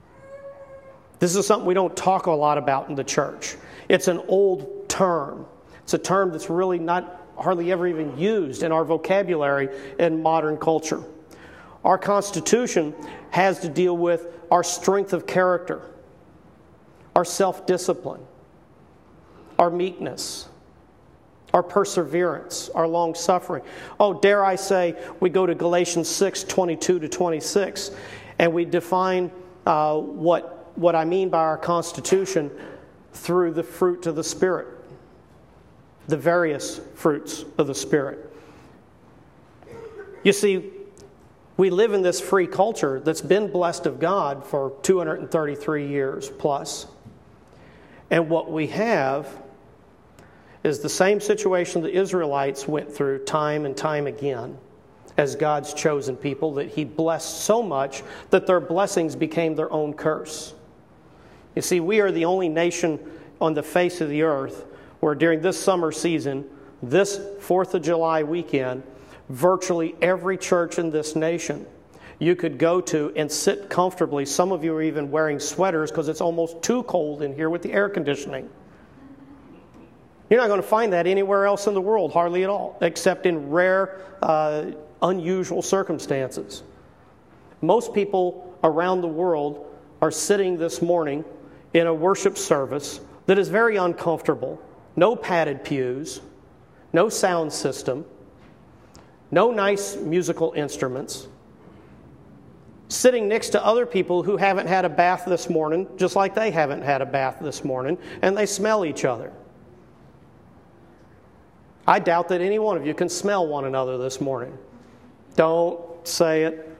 This is something we don't talk a lot about in the church. It's an old term. It's a term that's really not hardly ever even used in our vocabulary in modern culture. Our constitution has to deal with our strength of character, our self-discipline, our meekness, our perseverance, our long-suffering. Oh, dare I say, we go to Galatians 6:22-26, and we define what I mean by our constitution through the fruit of the Spirit, the various fruits of the Spirit. You see, we live in this free culture that's been blessed of God for 233 years plus. And what we have is the same situation the Israelites went through time and time again as God's chosen people, that He blessed so much that their blessings became their own curse. You see, we are the only nation on the face of the earth where during this summer season, this 4th of July weekend, virtually every church in this nation you could go to and sit comfortably. Some of you are even wearing sweaters because it's almost too cold in here with the air conditioning. You're not going to find that anywhere else in the world, hardly at all, except in rare, unusual circumstances. Most people around the world are sitting this morning in a worship service that is very uncomfortable. No padded pews, no sound system, no nice musical instruments, sitting next to other people who haven't had a bath this morning, just like they haven't had a bath this morning, and they smell each other. I doubt that any one of you can smell one another this morning. Don't say it.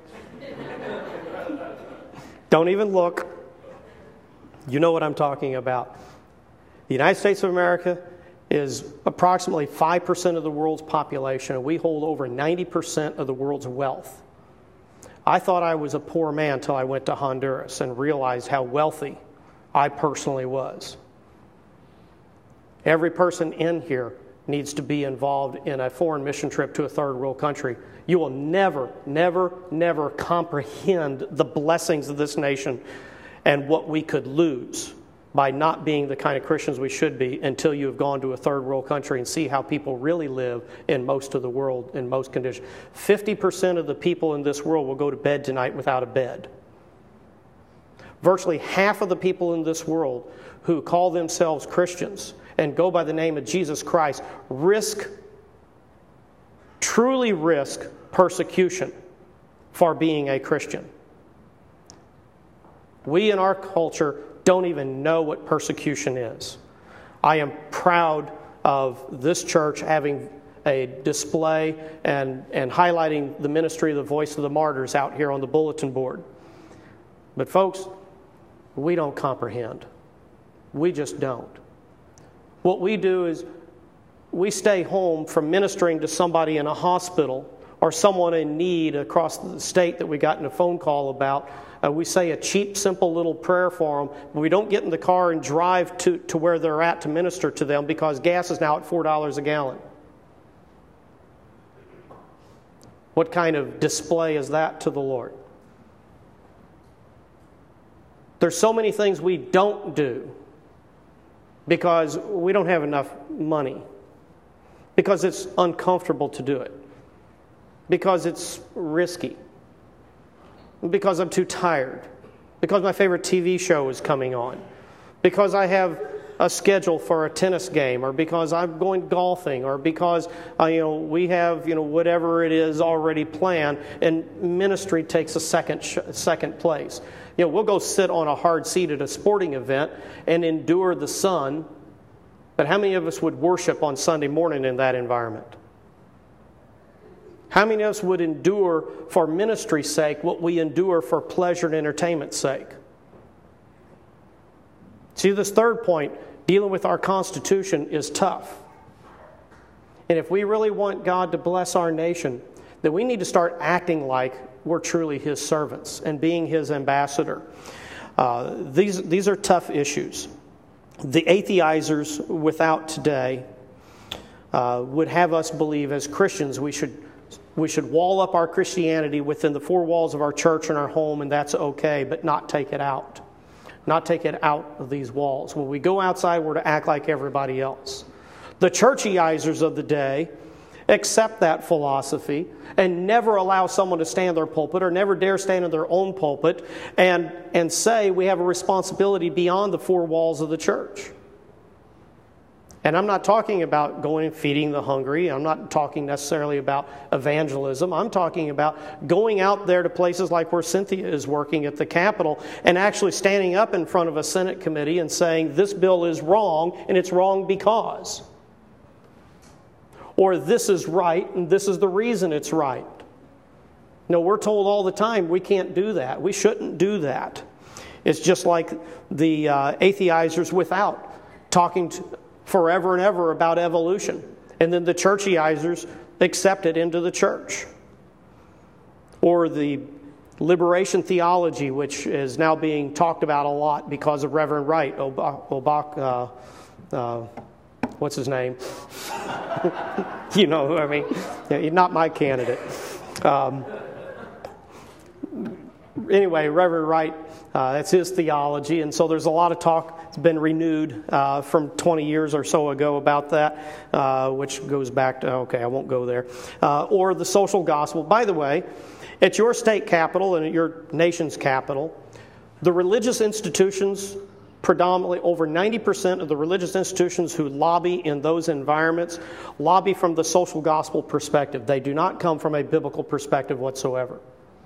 Don't even look. You know what I'm talking about. The United States of America is approximately 5% of the world's population, and we hold over 90% of the world's wealth. I thought I was a poor man until I went to Honduras and realized how wealthy I personally was. Every person in here needs to be involved in a foreign mission trip to a third world country. You will never, never, never comprehend the blessings of this nation and what we could lose by not being the kind of Christians we should be until you have gone to a third world country and see how people really live in most of the world, in most conditions. 50% of the people in this world will go to bed tonight without a bed. Virtually half of the people in this world who call themselves Christians and go by the name of Jesus Christ truly risk persecution for being a Christian. We in our culture don't even know what persecution is. I am proud of this church having a display and highlighting the ministry of the Voice of the Martyrs out here on the bulletin board. But folks, we don't comprehend. We just don't. What we do is we stay home from ministering to somebody in a hospital or someone in need across the state that we got in a phone call about. We say a cheap, simple little prayer for them. But we don't get in the car and drive to where they're at to minister to them because gas is now at $4 a gallon. What kind of display is that to the Lord? There's so many things we don't do because we don't have enough money, because it's uncomfortable to do it, because it's risky. because I'm too tired, because my favorite TV show is coming on, because I have a schedule for a tennis game, or because I'm going golfing, or because we have whatever it is already planned, and ministry takes a second place. We'll go sit on a hard seat at a sporting event and endure the sun, but how many of us would worship on Sunday morning in that environment? How many of us would endure for ministry's sake what we endure for pleasure and entertainment's sake? See, this third point, dealing with our Constitution, is tough. And if we really want God to bless our nation, then we need to start acting like we're truly His servants and being His ambassador. These are tough issues. The atheizers without today would have us believe as Christians we should wall up our Christianity within the four walls of our church and our home, and that's okay, but not take it out. Not take it out of these walls. When we go outside, we're to act like everybody else. The churchiizers of the day accept that philosophy and never allow someone to stand in their pulpit, or never dare stand in their own pulpit and say we have a responsibility beyond the four walls of the church. And I'm not talking about going and feeding the hungry. I'm not talking necessarily about evangelism. I'm talking about going out there to places like where Cynthia is working at the Capitol and actually standing up in front of a Senate committee and saying this bill is wrong, and it's wrong because. Or this is right, and this is the reason it's right. No, we're told all the time we can't do that. We shouldn't do that. It's just like the atheizers without talking forever and ever about evolution. And then the churchiizers accept it into the church. Or the liberation theology, which is now being talked about a lot because of Reverend Wright, what's his name? You know who I mean. Yeah, not my candidate. Anyway, Reverend Wright, that's his theology, and so there's a lot of talk. It's been renewed from 20 years or so ago about that, which goes back to, okay, I won't go there. Or the social gospel. By the way, at your state capital and at your nation's capital, the religious institutions, predominantly over 90% of the religious institutions who lobby in those environments, lobby from the social gospel perspective. They do not come from a biblical perspective whatsoever.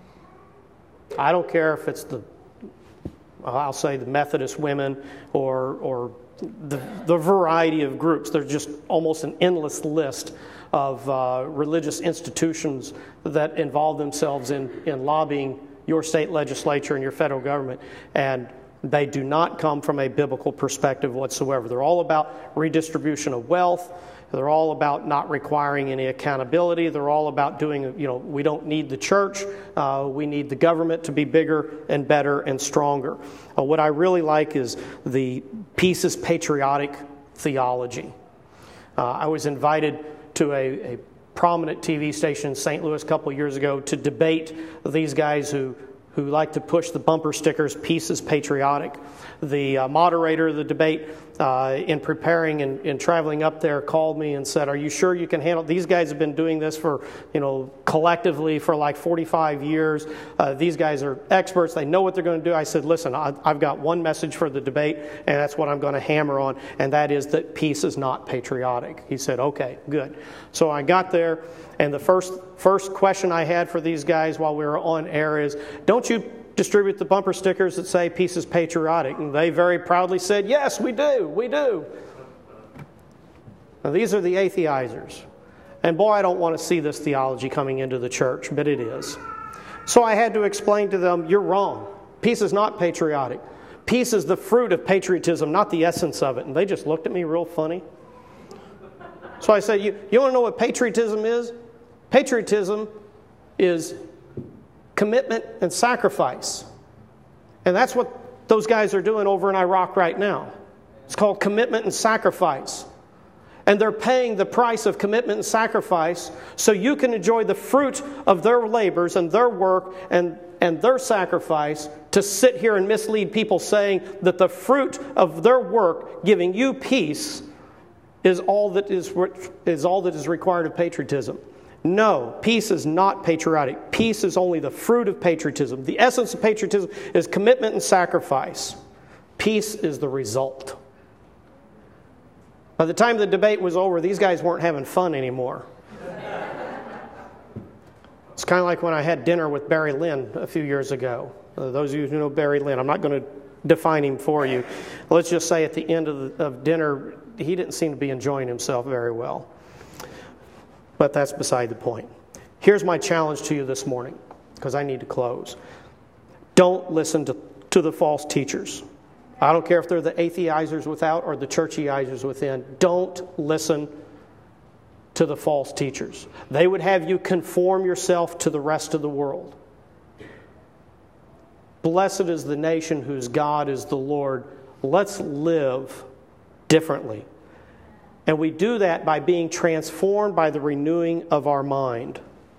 I don't care if it's I'll say the Methodist women or the variety of groups. There's just almost an endless list of religious institutions that involve themselves in lobbying your state legislature and your federal government. And they do not come from a biblical perspective whatsoever. They're all about redistribution of wealth. They're all about not requiring any accountability. They're all about doing, we don't need the church. We need the government to be bigger and better and stronger. What I really like is the peace is patriotic theology. I was invited to a prominent TV station in St. Louis a couple of years ago to debate these guys who like to push the bumper stickers, peace is patriotic. The moderator of the debate, in preparing and traveling up there, called me and said, "Are you sure you can handle?" These guys have been doing this for, collectively for like 45 years. These guys are experts. They know what they're going to do. I said, "Listen, I've got one message for the debate, and that's what I'm going to hammer on, and that is that peace is not patriotic." He said, "Okay, good." So I got there, and the first question I had for these guys while we were on air is, "Don't you distribute the bumper stickers that say peace is patriotic?" And they very proudly said, "Yes, we do. We do." Now, these are the atheizers. And boy, I don't want to see this theology coming into the church, but it is. So I had to explain to them, you're wrong. Peace is not patriotic. Peace is the fruit of patriotism, not the essence of it. And they just looked at me real funny. So I said, you want to know what patriotism is? Patriotism is commitment and sacrifice. And that's what those guys are doing over in Iraq right now. It's called commitment and sacrifice. And they're paying the price of commitment and sacrifice so you can enjoy the fruit of their labors and their work and their sacrifice, to sit here and mislead people saying that the fruit of their work giving you peace is all that is required of patriotism. No, peace is not patriotic. Peace is only the fruit of patriotism. The essence of patriotism is commitment and sacrifice. Peace is the result. By the time the debate was over, these guys weren't having fun anymore. It's kind of like when I had dinner with Barry Lynn a few years ago. Those of you who know Barry Lynn, I'm not going to define him for you. Let's just say at the end of dinner, he didn't seem to be enjoying himself very well. But that's beside the point. Here's my challenge to you this morning, because I need to close. Don't listen to the false teachers. I don't care if they're the atheizers without or the churchieizers within. Don't listen to the false teachers. They would have you conform yourself to the rest of the world. Blessed is the nation whose God is the Lord. Let's live differently. And we do that by being transformed by the renewing of our mind.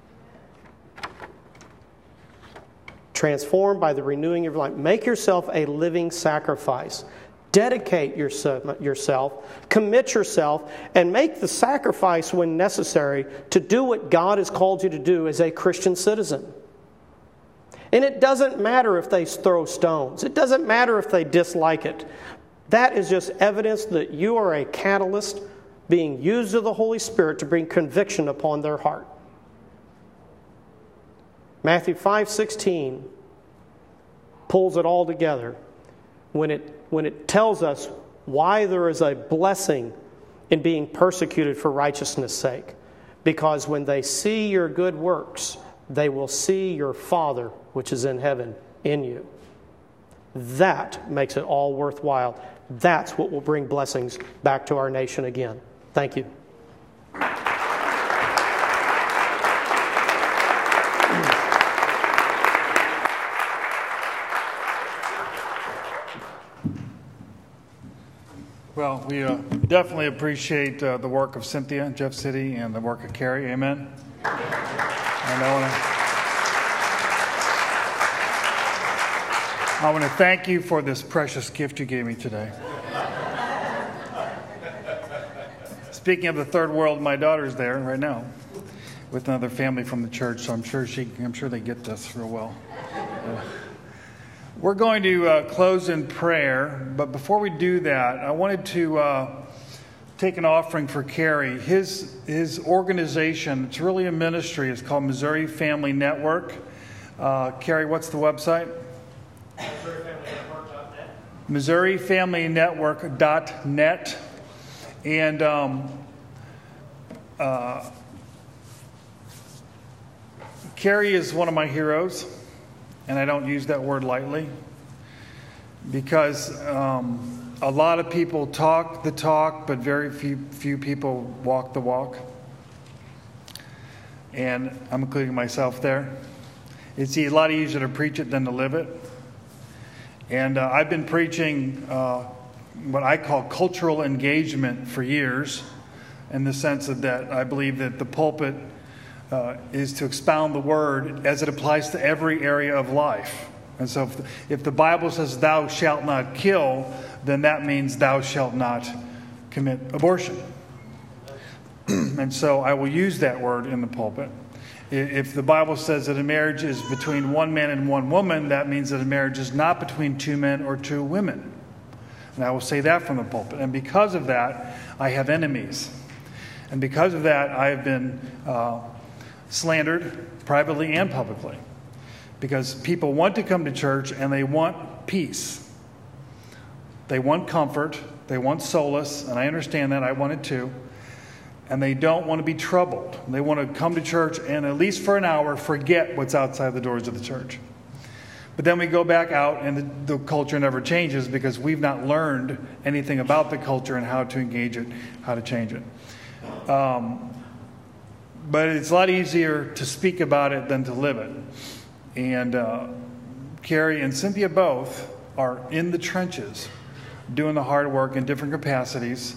Transformed by the renewing of your life. Make yourself a living sacrifice. Dedicate yourself, commit yourself, and make the sacrifice when necessary to do what God has called you to do as a Christian citizen. And it doesn't matter if they throw stones. It doesn't matter if they dislike it. That is just evidence that you are a catalyst being used of the Holy Spirit to bring conviction upon their heart. Matthew 5:16 pulls it all together when it tells us why there is a blessing in being persecuted for righteousness' sake. Because when they see your good works, they will see your Father which is in heaven in you. That makes it all worthwhile. That's what will bring blessings back to our nation again. Thank you.
Well, we definitely appreciate the work of Cynthia, Jeff City, and the work of Carrie. Amen. And I want to thank you for this precious gift you gave me today. Speaking of the third world, my daughter's there right now with another family from the church, so I'm sure they get this real well. We're going to close in prayer, but before we do that, I wanted to take an offering for Carrie. His organization, it's really a ministry, it's called Missouri Family Network. Carrie, what's the website? MissouriFamilyNetwork.net. And Carrie is one of my heroes, and I don't use that word lightly, because a lot of people talk the talk, but very few people walk the walk. And I'm including myself there. It's a lot easier to preach it than to live it. And I've been preaching what I call cultural engagement for years, in the sense that I believe that the pulpit is to expound the word as it applies to every area of life. And so if the Bible says thou shalt not kill, then that means thou shalt not commit abortion. And so I will use that word in the pulpit. If the Bible says that a marriage is between one man and one woman, that means that a marriage is not between two men or two women. And I will say that from the pulpit. And because of that, I have enemies. And because of that, I have been slandered privately and publicly. Because people want to come to church and they want peace. They want comfort. They want solace. And I understand that. I want it too. And they don't want to be troubled. They want to come to church and, at least for an hour, forget what's outside the doors of the church. But then we go back out and the culture never changes, because we've not learned anything about the culture and how to engage it, how to change it. But it's a lot easier to speak about it than to live it. And Carrie and Cynthia both are in the trenches doing the hard work in different capacities.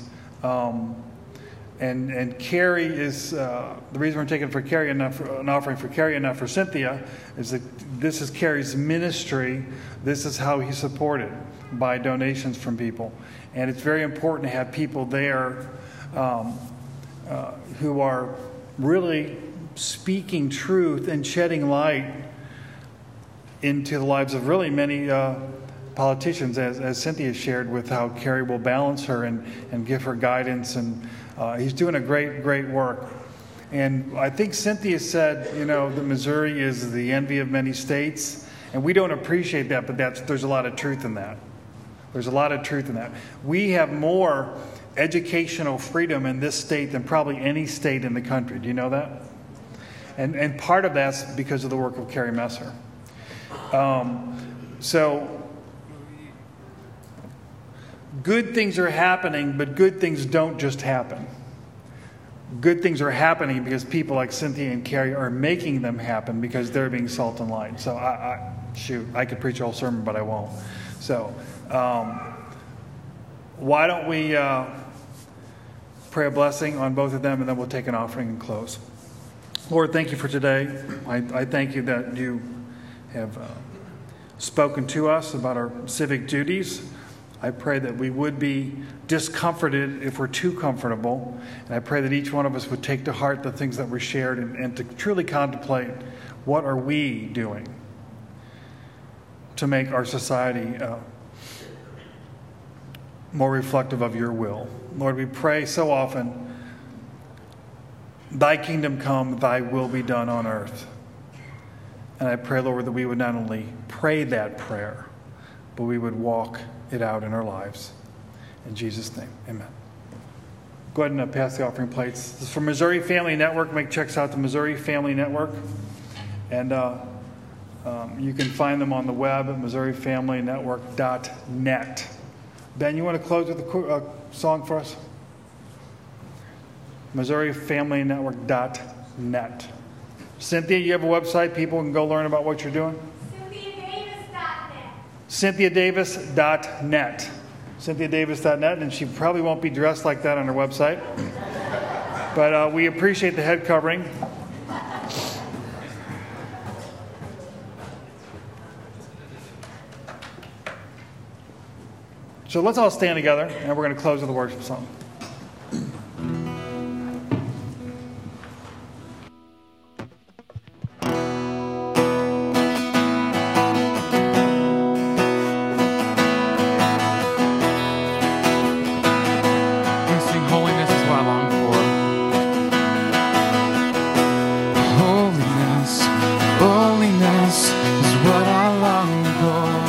And Carrie is, the reason we're taking for Carrie an offering for Carrie and not for Cynthia is that this is Carrie's ministry. This is how he's supported, by donations from people. And it's very important to have people there who are really speaking truth and shedding light into the lives of really many politicians, as Cynthia shared, with how Kerry will balance her and give her guidance. And he's doing a great work. And I think Cynthia said, that Missouri is the envy of many states. And we don't appreciate that, but there's a lot of truth in that. There's a lot of truth in that. We have more educational freedom in this state than probably any state in the country. Do you know that? And part of that's because of the work of Kerry Messer. So good things are happening, but good things don't just happen. Good things are happening because people like Cynthia and Kerry are making them happen because they're being salt and light. So I could preach a whole sermon, but I won't. So why don't we pray a blessing on both of them, and then we'll take an offering and close. Lord, thank you for today. I thank you that you have spoken to us about our civic duties. I pray that we would be discomforted if we're too comfortable. And I pray that each one of us would take to heart the things that were shared and to truly contemplate, what are we doing to make our society more reflective of your will. Lord, we pray so often, thy kingdom come, thy will be done on earth. And I pray, Lord, that we would not only pray that prayer, but we would walk it out in our lives. In Jesus' name, amen. Go ahead and pass the offering plates. This is from Missouri Family Network. Make checks out to Missouri Family Network. And you can find them on the web at MissouriFamilyNetwork.net. Ben, you want to close with a song for us? MissouriFamilyNetwork.net. Cynthia, you have a website people can go learn about what you're doing? CynthiaDavis.net. CynthiaDavis.net, and she probably won't be dressed like that on her website. But we appreciate the head covering. So let's all stand together, and we're going to close with a worship song.
Holiness is what I long for.